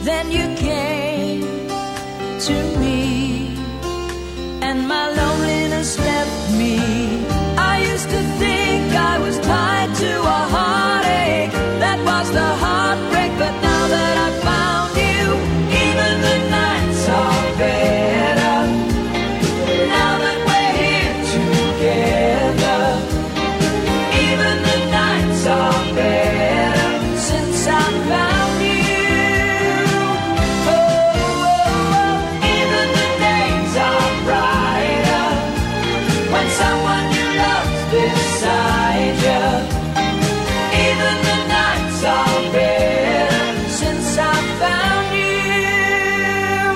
Then you came to me, and my loneliness left me. I used to think I was tied to a heartache. That was the heartbreak, but now that I found you, even the nights are better. Now that we're here together, even the nights are better since I found you. Oh, oh, oh. Even the days are brighter when someone you love's beside you. Even the nights are better since I found you.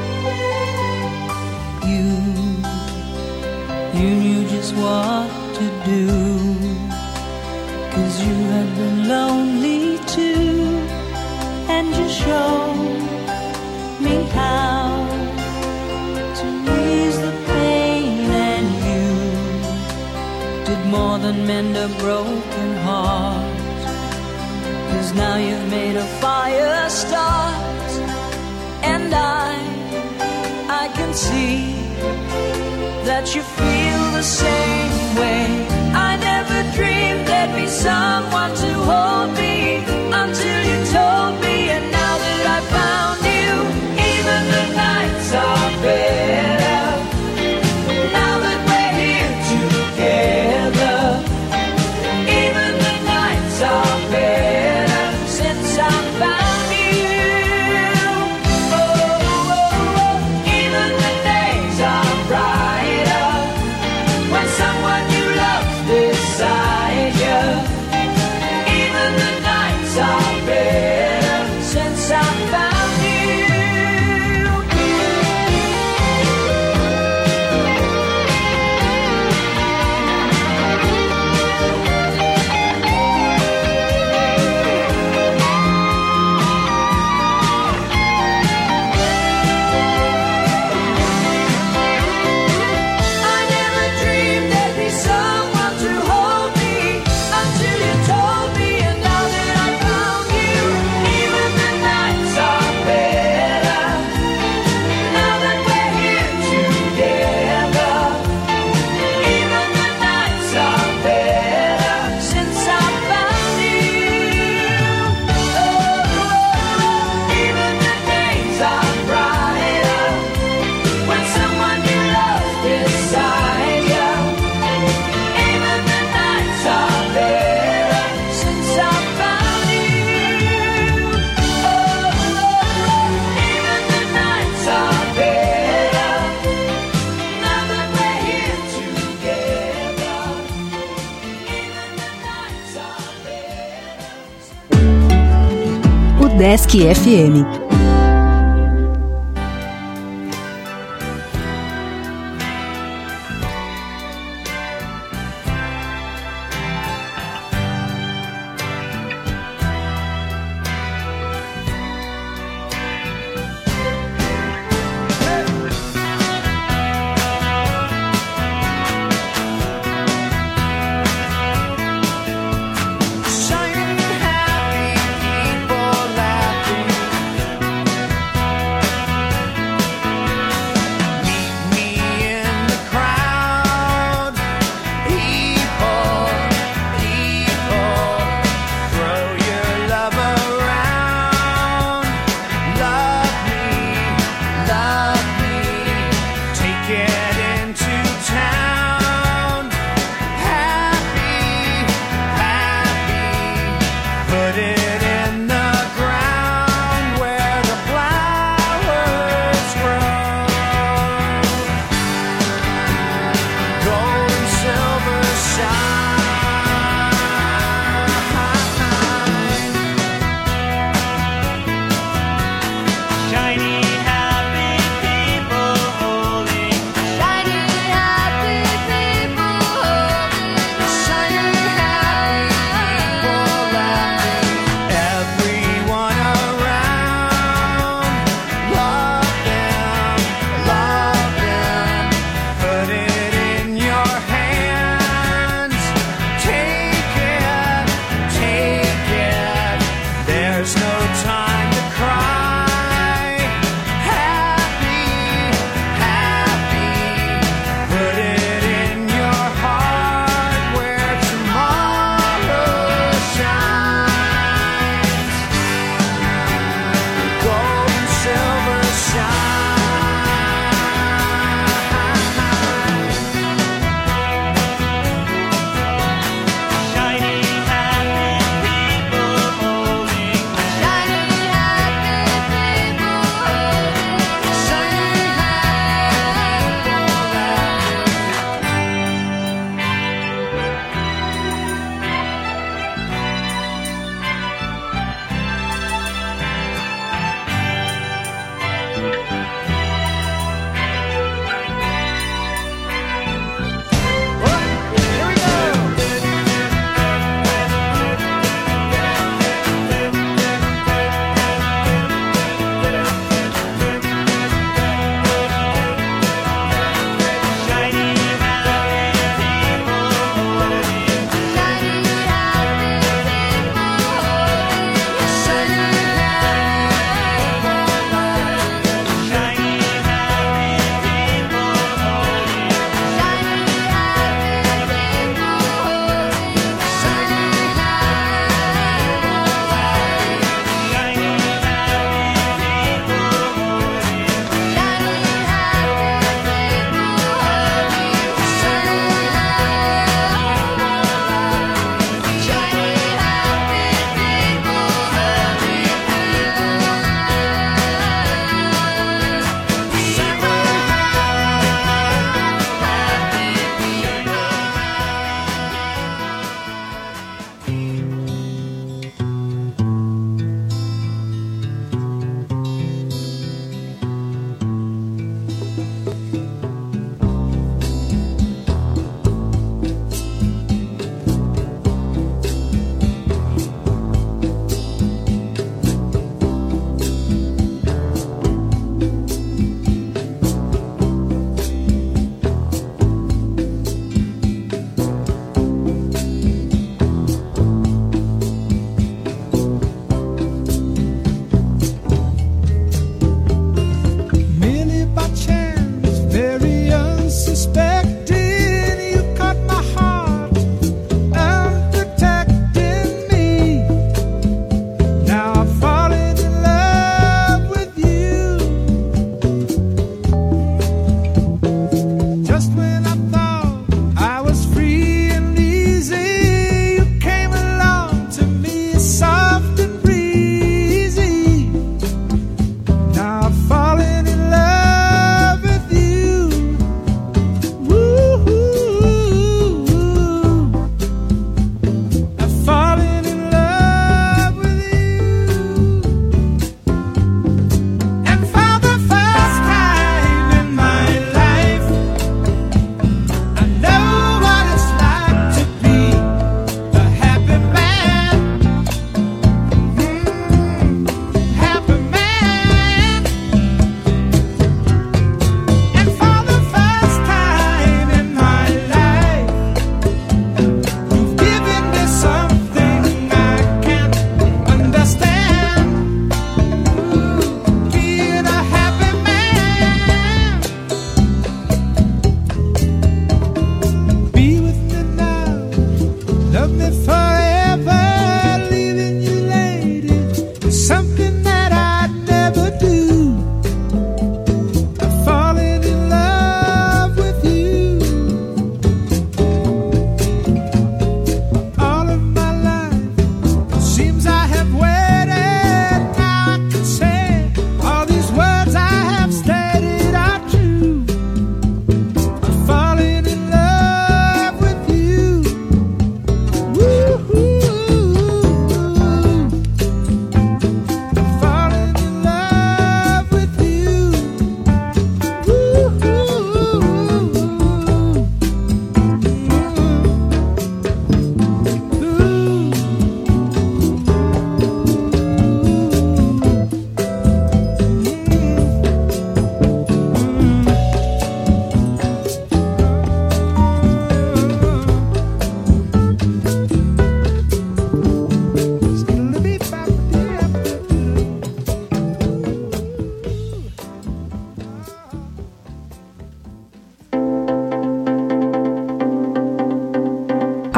You knew just what to do, 'cause you had been lonely too, and you showed me how to ease the pain, and you did more than mend a broken heart, 'cause now you've made a fire start, and I can see that you feel the same way. I never dreamed there'd be someone to hold me until you told me, and now that I found you, even the nights are better. Now that we're here together, even the nights are better since I found you. Oh, oh, oh. Even the days are brighter when someone you love beside you. Even the nights are better since I found you. I never dreamed there'd be someone to hold me until you told me, and now that I found you, even the nights are better. Now that we're here together, even the nights are better since I found you. Oh, oh, even the days are brighter when someone you love beside you. Even the nights are better since I found you. Oh, oh, even the nights are better. Now that we're here together, even the nights are better. Udesc FM. Shining happy people laughing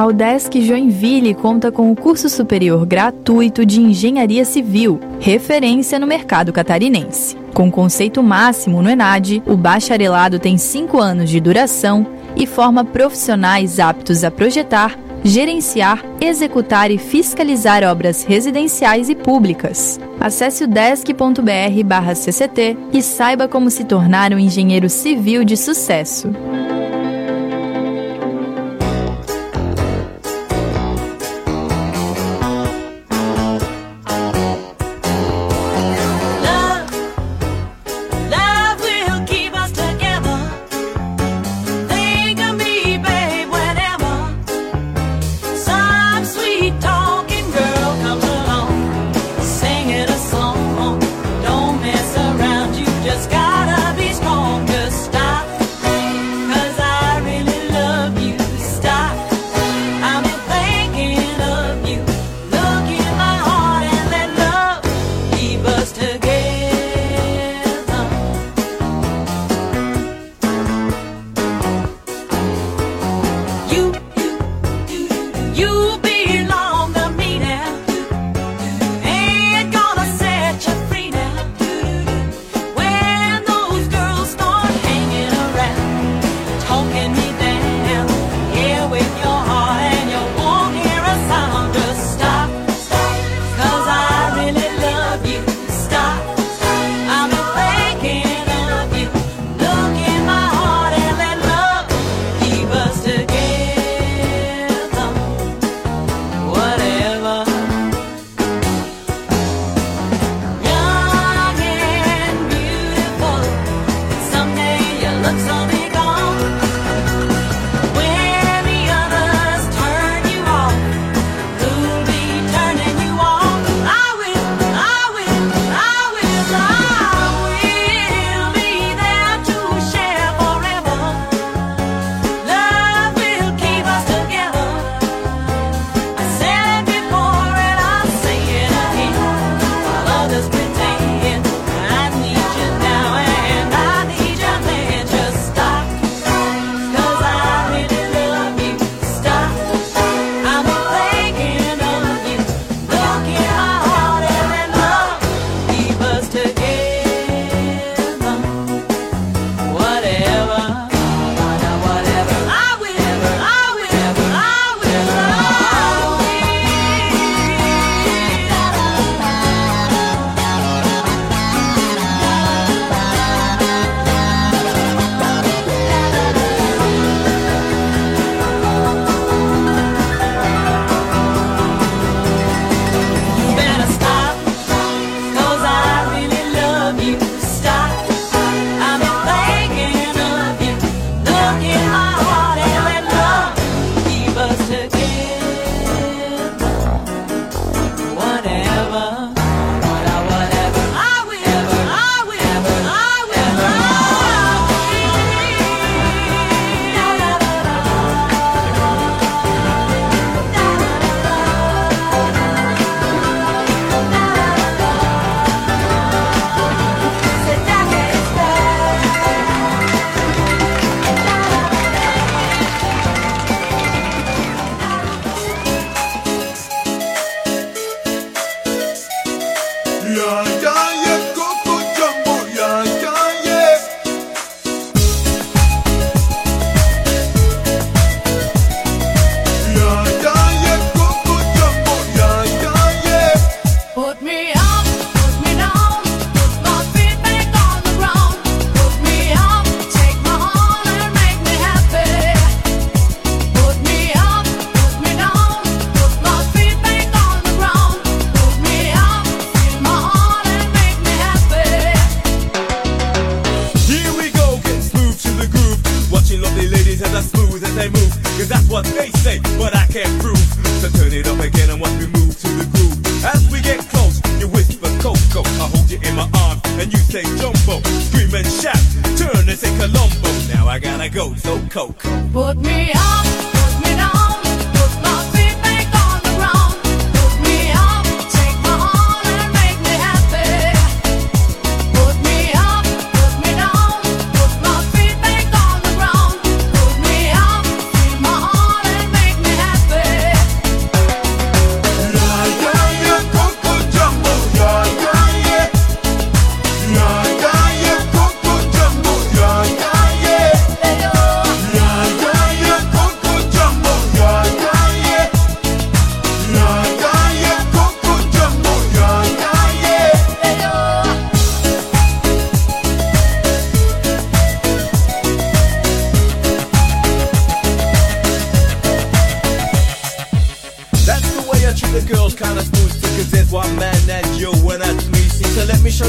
A UDESC Joinville conta com o curso superior gratuito de Engenharia Civil, referência no mercado catarinense. Com conceito máximo no ENAD, o bacharelado tem 5 anos de duração e forma profissionais aptos a projetar, gerenciar, executar e fiscalizar obras residenciais e públicas. Acesse udesc.br/cct e saiba como se tornar um engenheiro civil de sucesso.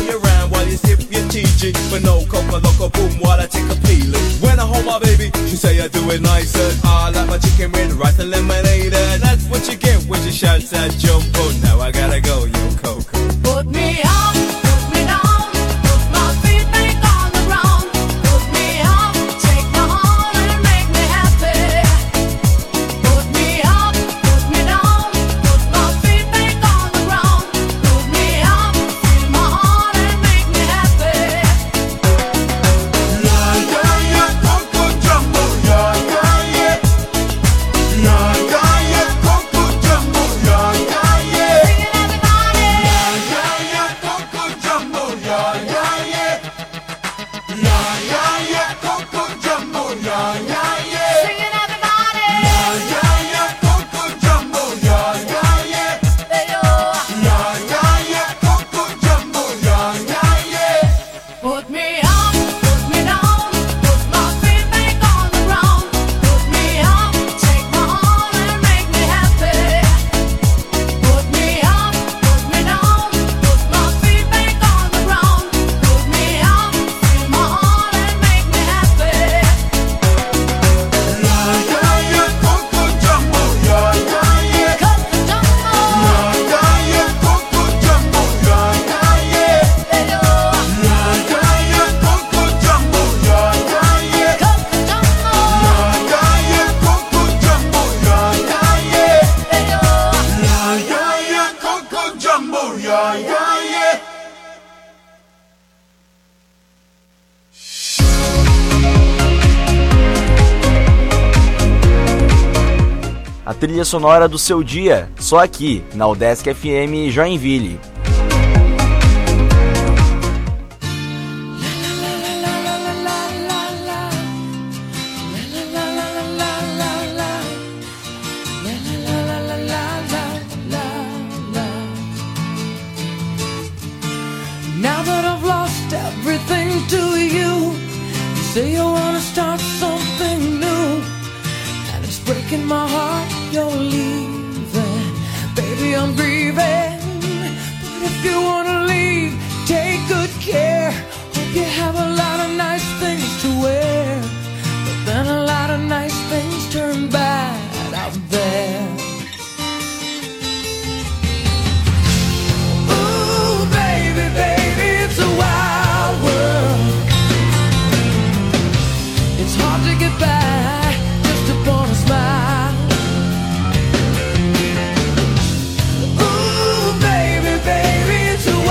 you around while you sip your TG. But no coca loco boom while I take a peeling. When I hold my baby, she say I do it nicer. I like my chicken with rice and lemonade. And that's what you get when you shout that jumbo. Now I gotta go, yo Coco. Put me up, put me down, put my feet back on the ground. Put me up, take my heart and make me happy. Put me up, put me down, put my feet back on the ground. Put me up, fill my heart and make me happy. Yeah, yeah, yeah, Coco Jumbo, yeah, yeah, yeah. Yeah, yeah, yeah, Coco Jumbo, yeah, yeah, yeah. Singing everybody. Yeah, yeah, Coco Jumbo, yeah, yeah, yeah. Yeah, yeah, yeah, Coco Jumbo, yeah, yeah, yeah. Singing everybody. Yeah, yeah, Coco Jumbo, yeah, yeah, yeah. Hey, yo. Yeah, yeah, Coco Jumbo, yeah, yeah, yeah. Put me up, put me down, put my feet back on the ground. Put me up, take my heart and make me happy. Put me up, put me down, put my feet back on the ground. Put me up, fill my heart and make me happy. Yeah, yeah, yeah, Coco Jumbo, yeah, yeah, yeah. Coco Jumbo, Yeah, yeah, Coco Jumbo, yeah, yeah, yeah. hey, yo. Yeah, yeah, Coco Jumbo, yeah, yeah, yeah. Coco Jumbo, Yeah, yeah, Coco Jumbo, yeah, yeah, yeah. hey, yo. Yeah, yeah, Coco Jumbo, yeah, yeah, yeah. A trilha sonora do seu dia, só aqui, na Udesc FM Joinville. Now that I've lost everything to you, you say you wanna start something new, and it's breaking my heart you're leaving. Baby, I'm grieving, but if you wanna leave, take good care. Hope you have a lot of nice things to wear, but then a lot of nice things turn bad out there. Ooh, baby, baby, it's a wild world. It's hard to get by just upon a smile. Ooh, baby, baby, it's a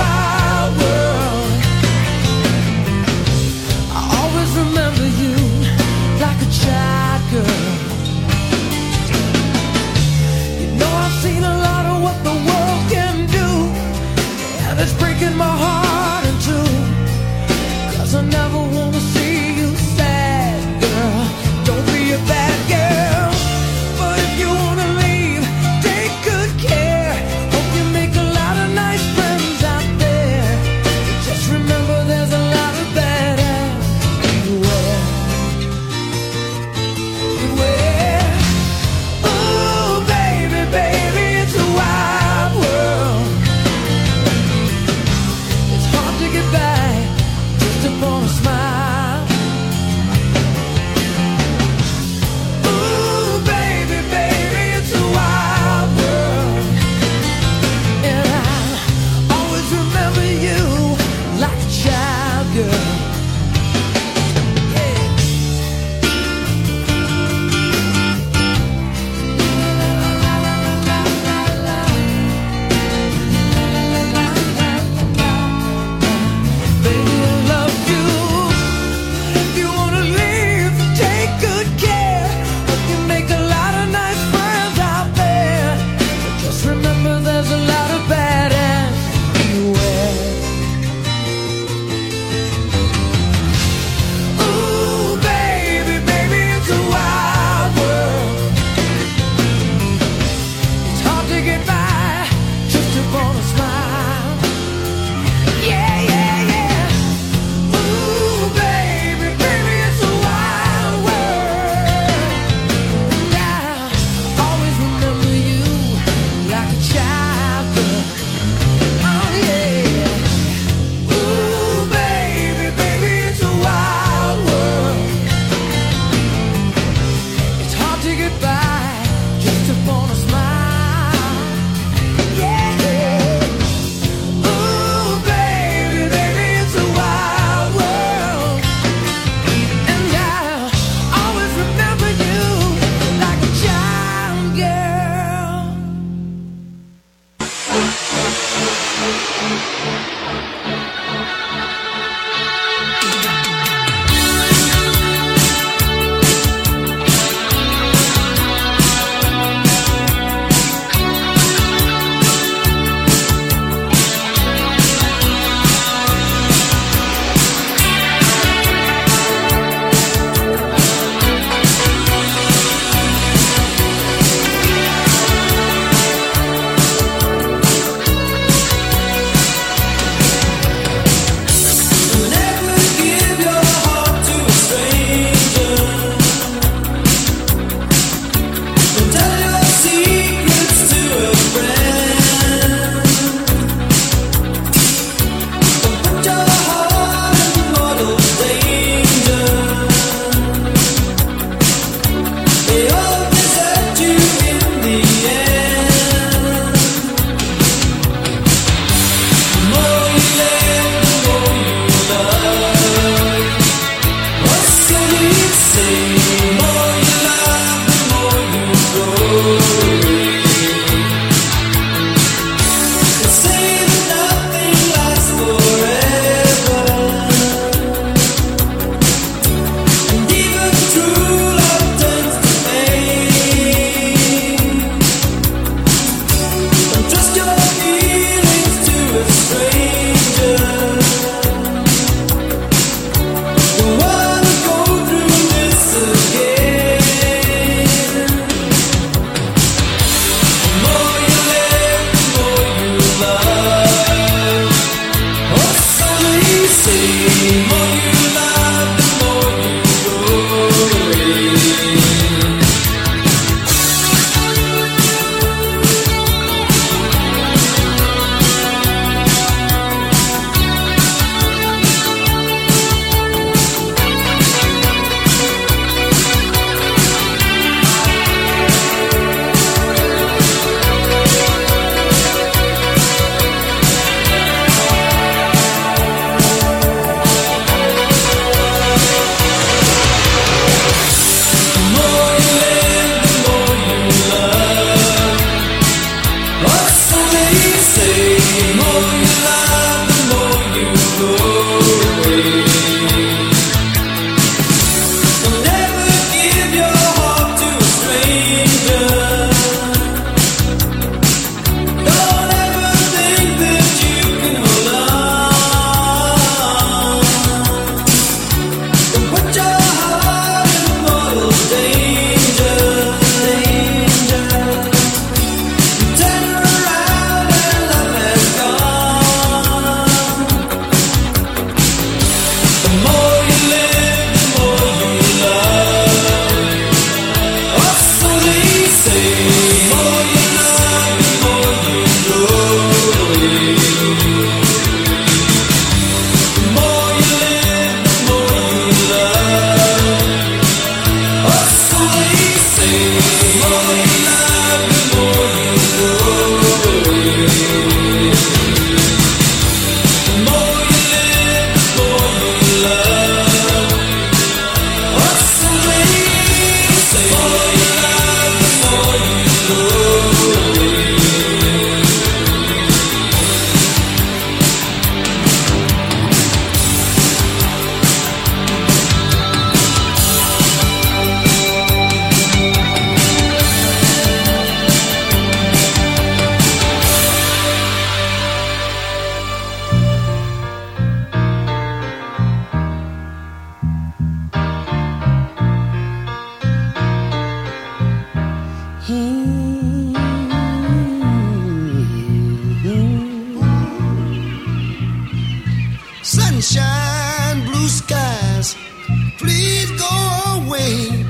Sunshine, blue skies, please go away.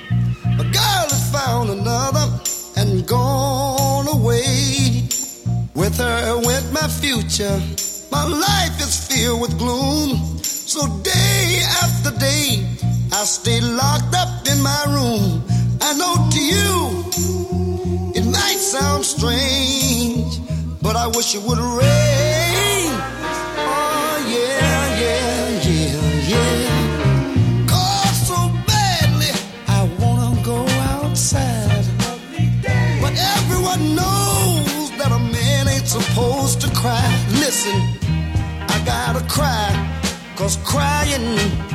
My girl has found another and gone away. With her went my future. My life is filled with gloom. So day after day, I stay locked up in my room. I know to you, it might sound strange, but I wish it would rain. Oh yeah, yeah, yeah, yeah. 'Cause so badly I wanna go outside, but everyone knows that a man ain't supposed to cry. Listen, I gotta cry, 'cause crying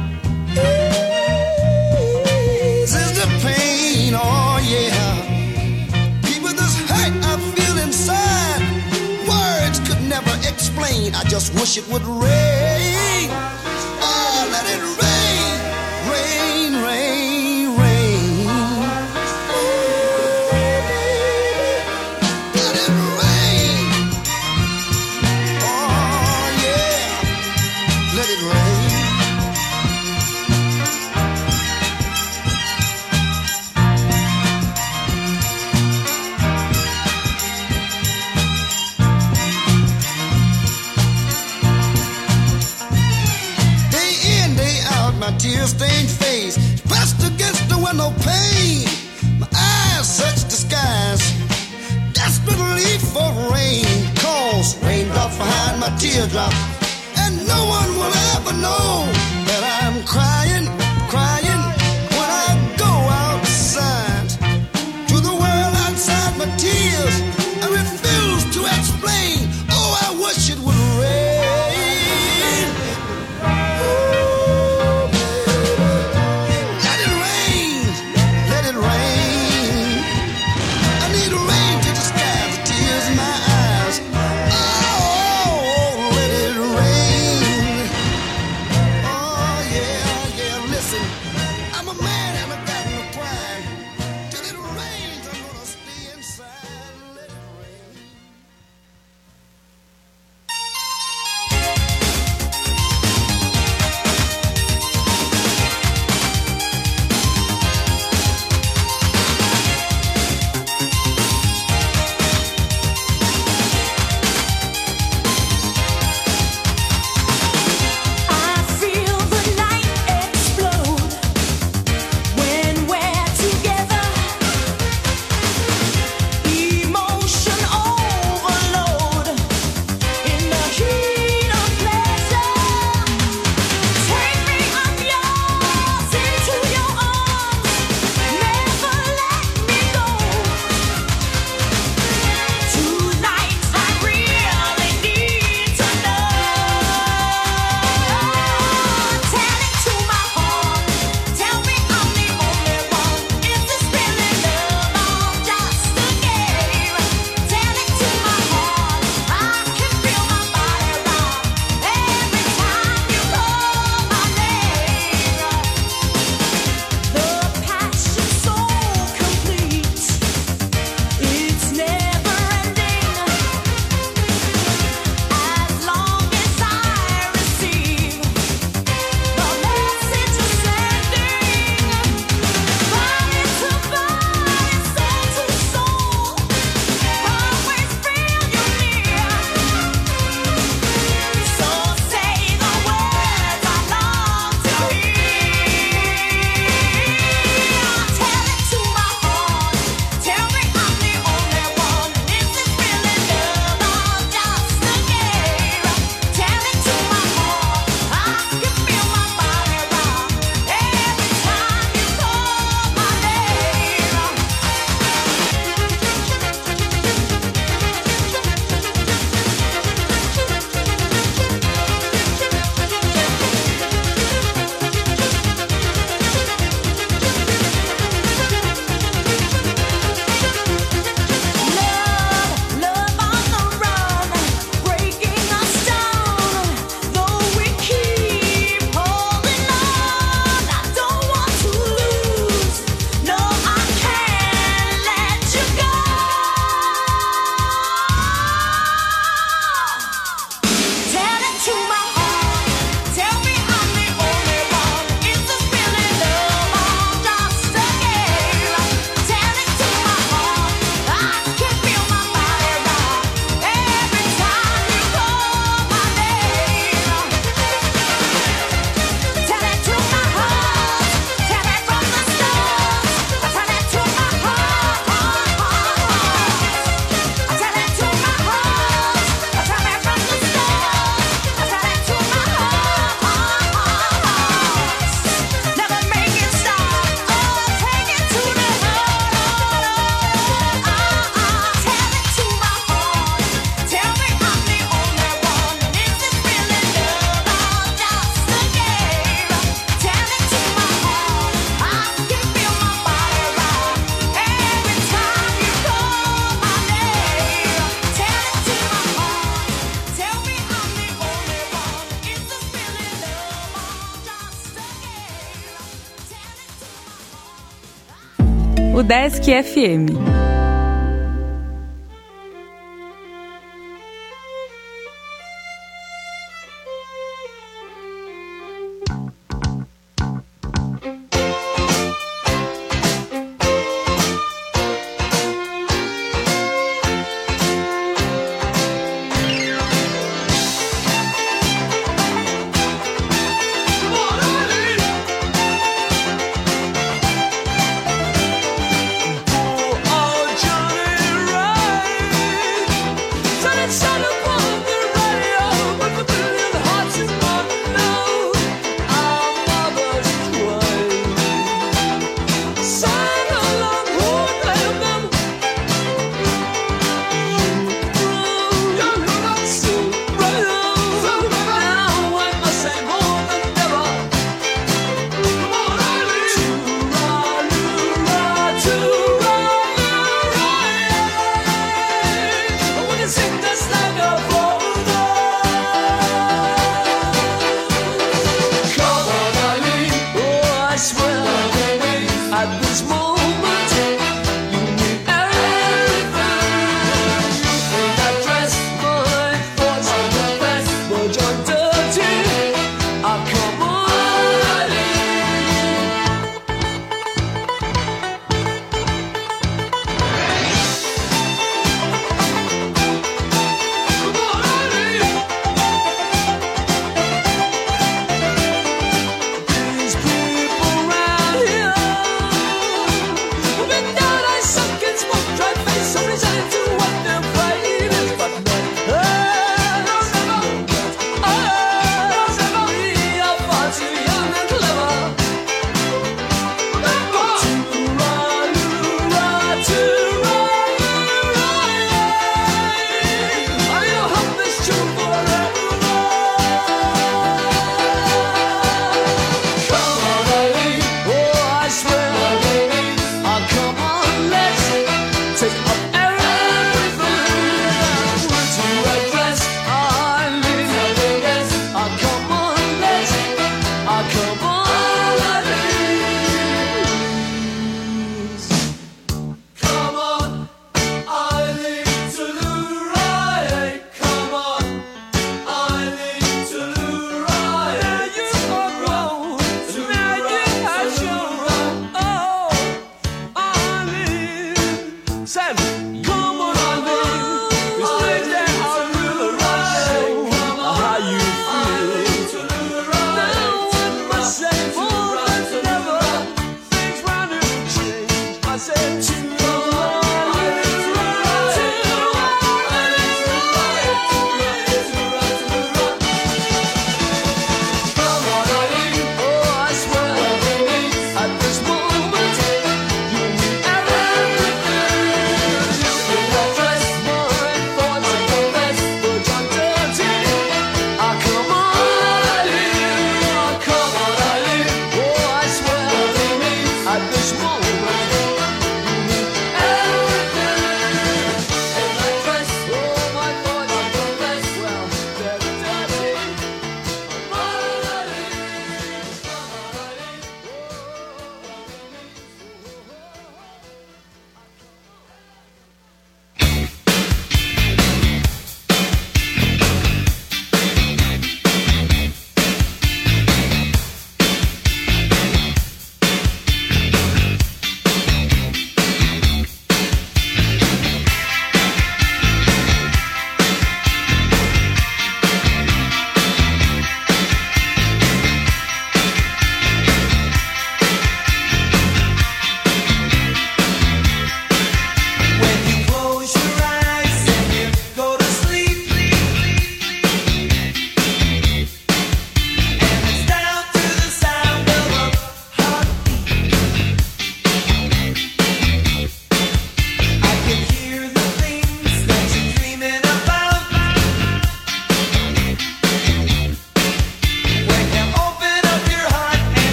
is the pain. Oh yeah. People, this hurt I feel inside, words could never explain. I just wish it would rain. Oh, let it rain, rain, rain, rain. Let it rain. Oh yeah, let it rain. My tear-stained face pressed against the window pane. My eyes search the skies desperately for rain. 'Cause raindrops behind my teardrops, and no one will ever know that I'm crying, crying when I go outside. To the world outside my tears, I refuse to explain. Oh, I wish it would rain. Let it o Desk FM. Oh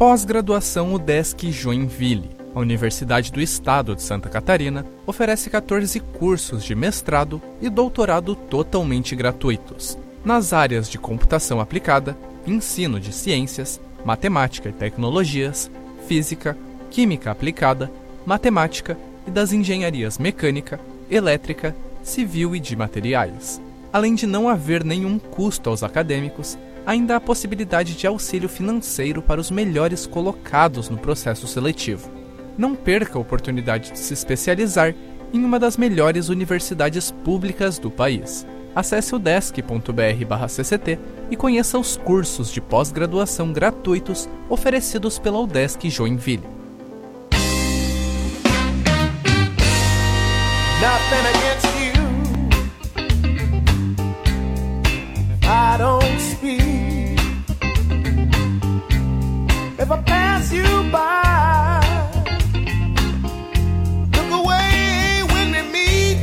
Pós-graduação UDESC Joinville. A Universidade do Estado de Santa Catarina oferece 14 cursos de mestrado e doutorado totalmente gratuitos, nas áreas de computação aplicada, ensino de ciências, matemática e tecnologias, física, química aplicada, matemática e das engenharias mecânica, elétrica, civil e de materiais. Além de não haver nenhum custo aos acadêmicos, ainda há a possibilidade de auxílio financeiro para os melhores colocados no processo seletivo. Não perca a oportunidade de se especializar em uma das melhores universidades públicas do país. Acesse udesc.br/cct e conheça os cursos de pós-graduação gratuitos oferecidos pela UDESC Joinville. Nothing against you. I don't speak. If I pass you by, look away when we meet.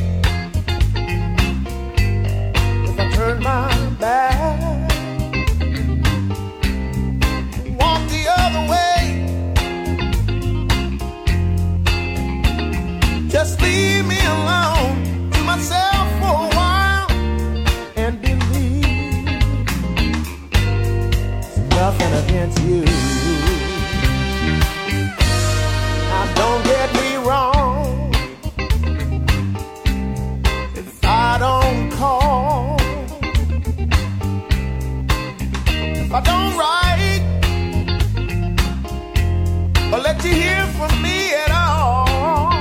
If I turn my back, walk the other way, just leave me alone to myself for a while and believe there's nothing against you. Now don't get me wrong, if I don't call, if I don't write or let you hear from me at all,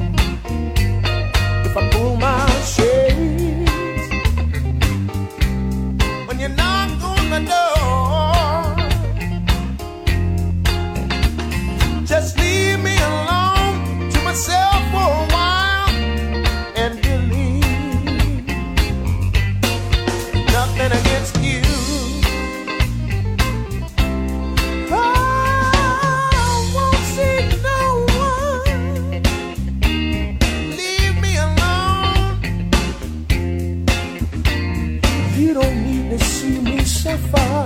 if I pull my shades when you knock on the door, just leave me alone to myself for a while and believe nothing against you. I won't see no one. Leave me alone. You don't need to see me suffer.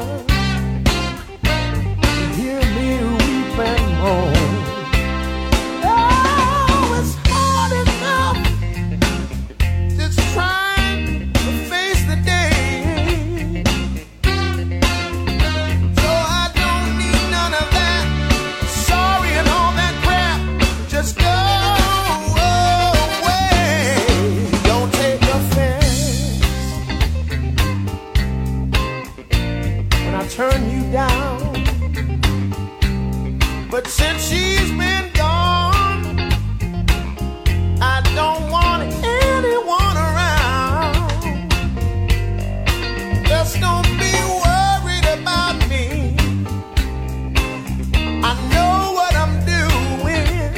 Hear me weep and moan. Oh, it's hard enough just trying to face the day. So I don't need none of that sorry and all that crap. Just go away. Don't take offense when I turn you down. But since she's been gone, I don't want anyone around. Just don't be worried about me. I know what I'm doing.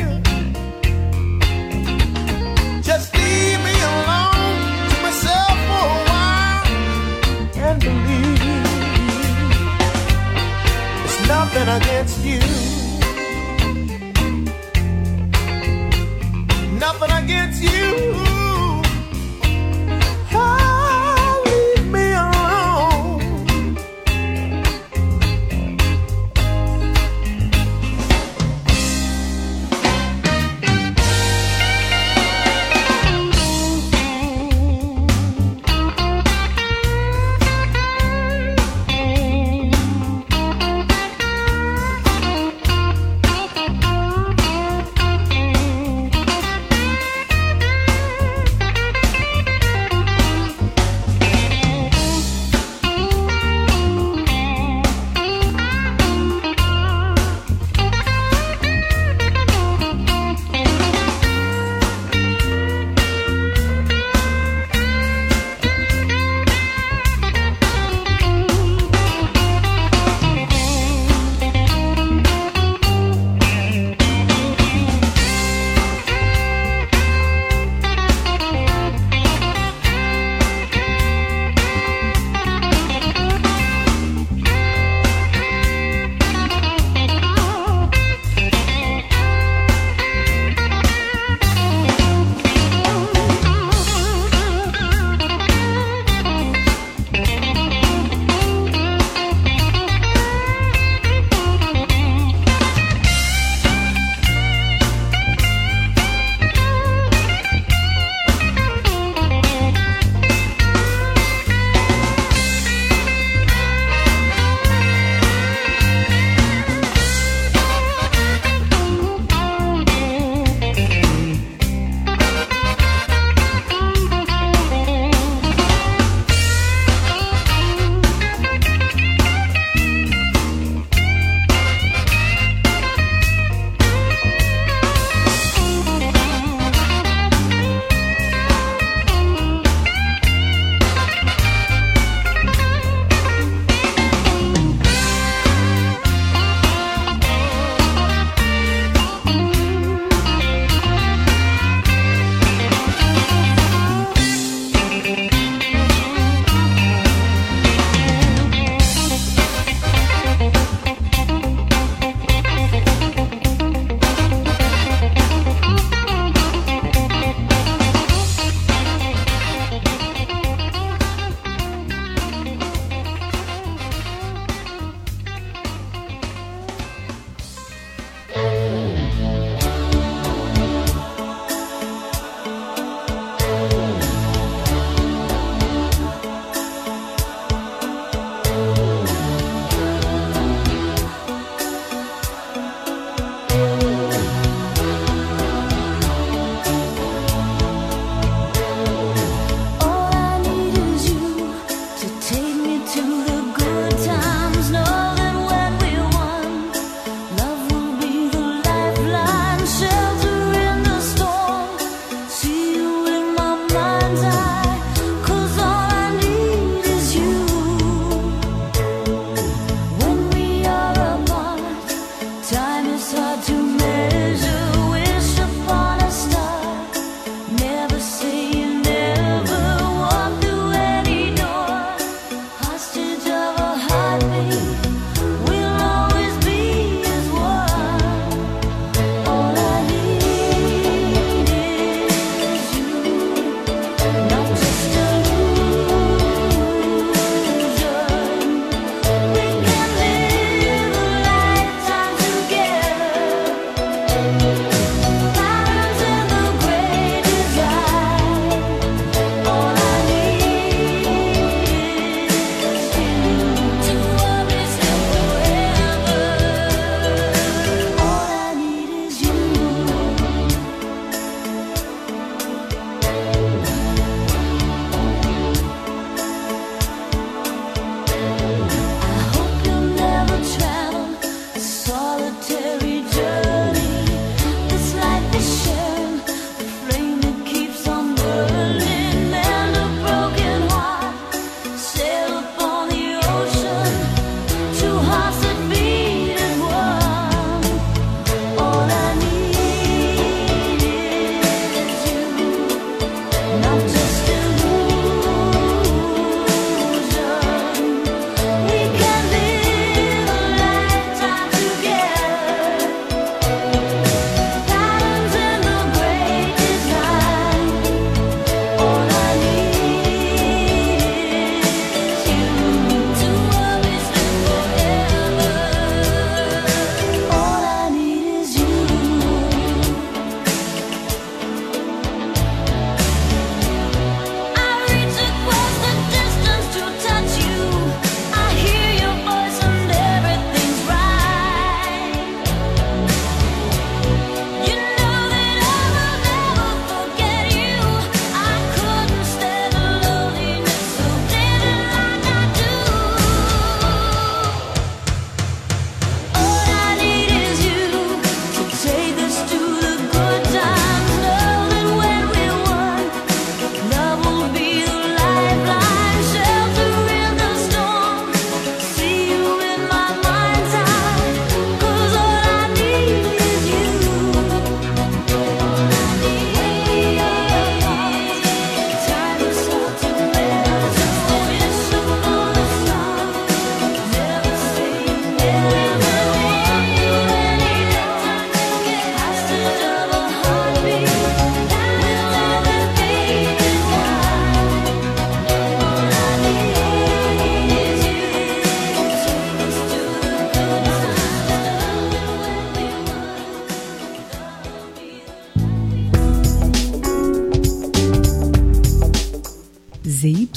Just leave me alone to myself for a while and believe it's nothing against you. Nothing against you. Oh, leave me alone.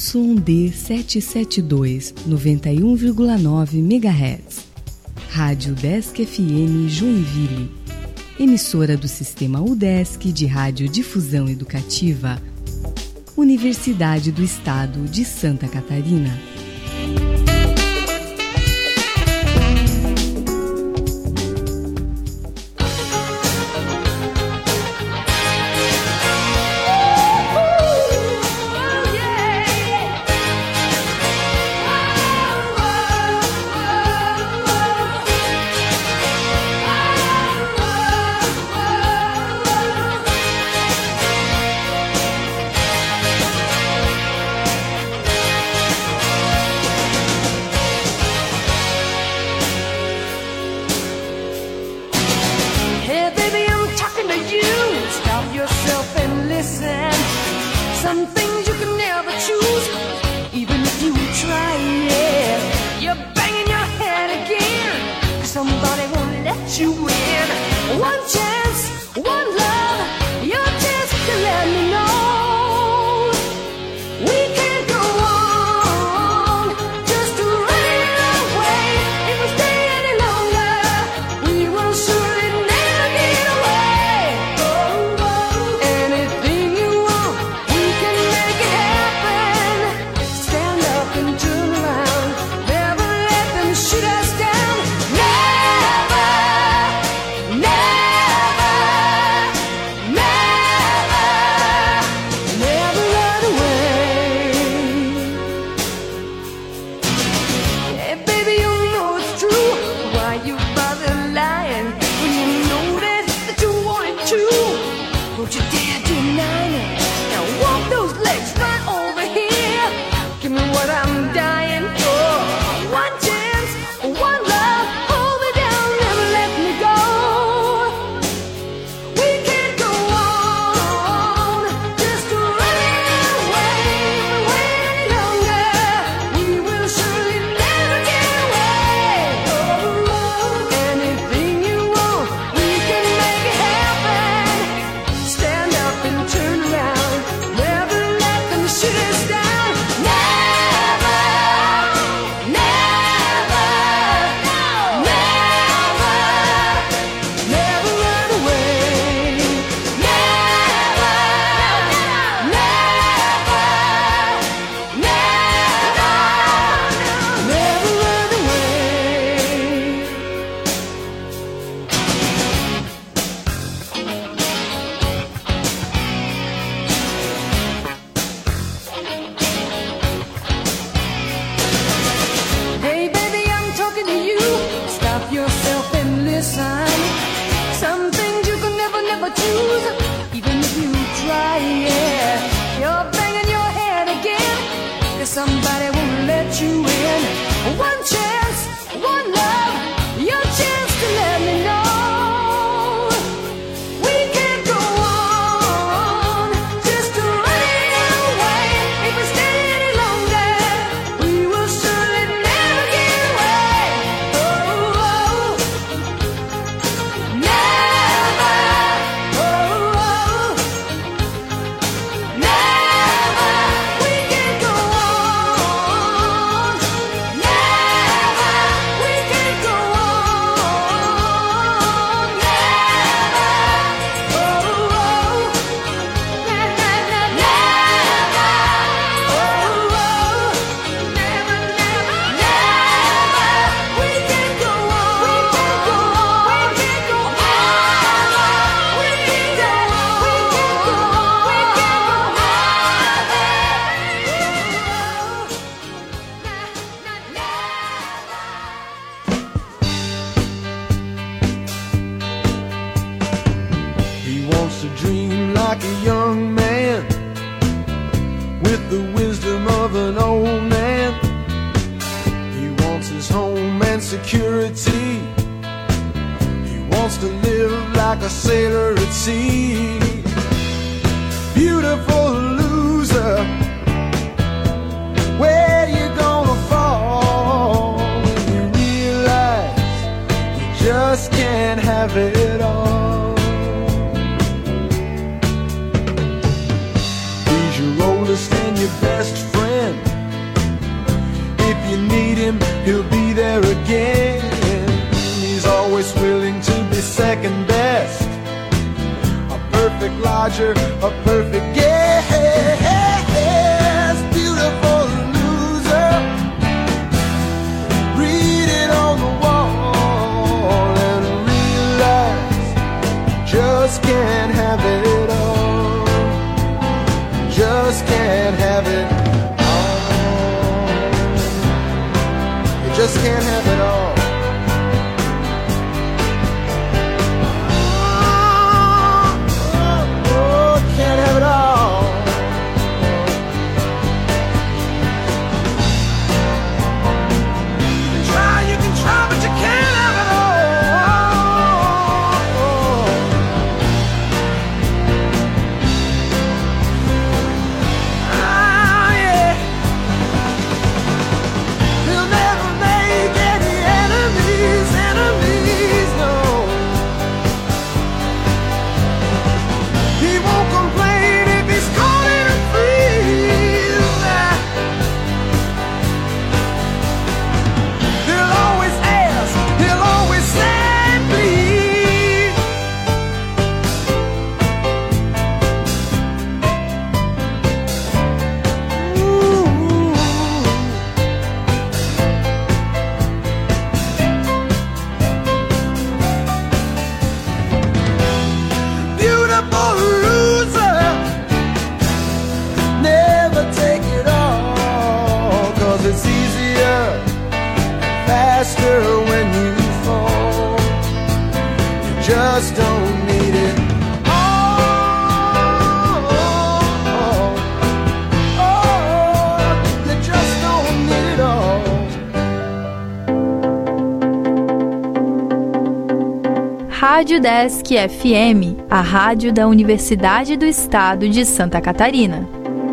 YD 772, 91,9 MHz. Rádio Udesc FM Joinville. Emissora do Sistema Udesc de Radiodifusão Educativa. Universidade do Estado de Santa Catarina. Security. He wants to live like a sailor at sea. Beautiful loser, where you gonna fall when you realize you just can't have it all? He's your oldest and your best friend. he'll be there again. He's always willing to be second best, a perfect lodger, a perfect guest. Beautiful loser, read it on the wall and realize just can't have it all. Just can't have it all. You just can't have it all. Can't have it all. You can try, but you can't have it all. Ah, yeah. He'll never make any enemies, no. He won't complain if he's caught in a freeze. He'll always ask, he'll always say please. Ooh. Beautiful loser, never take it all, 'cause it's easier, faster when you fall. You just don't need it all. You just don't need it all. Rádio Desk FM, a rádio da Universidade do Estado de Santa Catarina.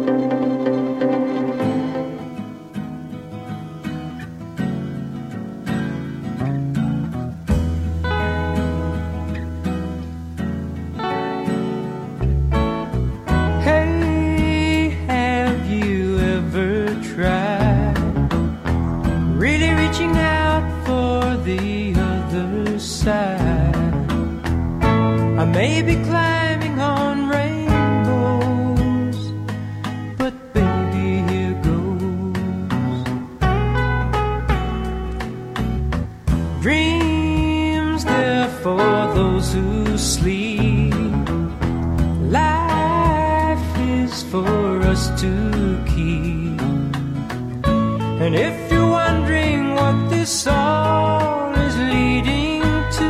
Hey, have you ever tried really reaching out for the other side? I may be climbing on rainbows, but baby, here goes. Dreams, they're for those who sleep. Life is for us to keep. And if you're wondering what this all is leading to,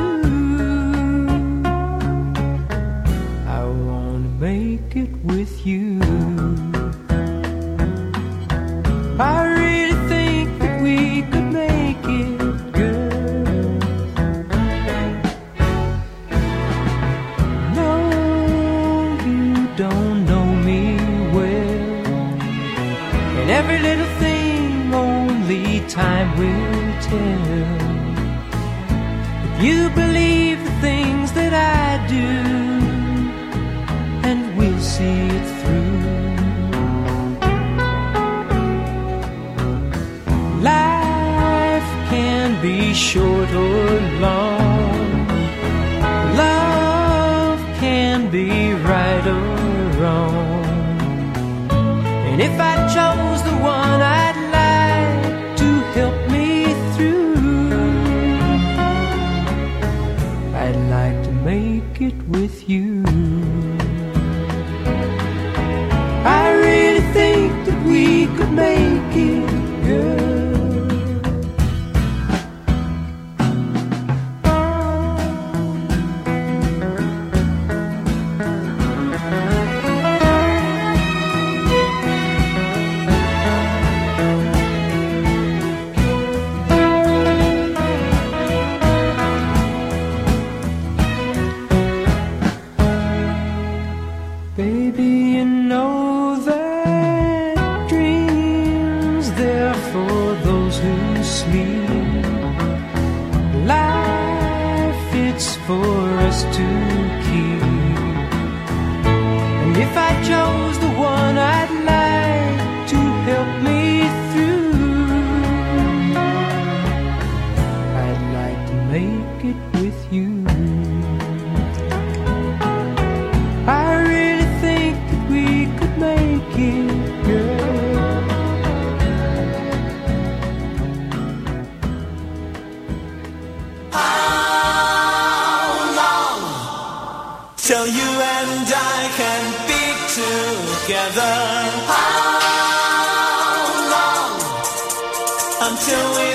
I wanna make it with you. I really think that we could make it, girl. No, you don't know me well, and every little thing only time will tell. If you believe the things that I do, and we'll see it through. Life can be short or long. Love can be right or wrong. And if I chose the one I'd like to help me through, I'd like to make it with you. I really think that we could make it, girl. Baby, you know that dreams, they're for those who sleep. Life, it's for us to keep. And if I chose the one I'd like to help me through, make it with you. I really think that we could make it, girl. How long till you and I can be together? How long until we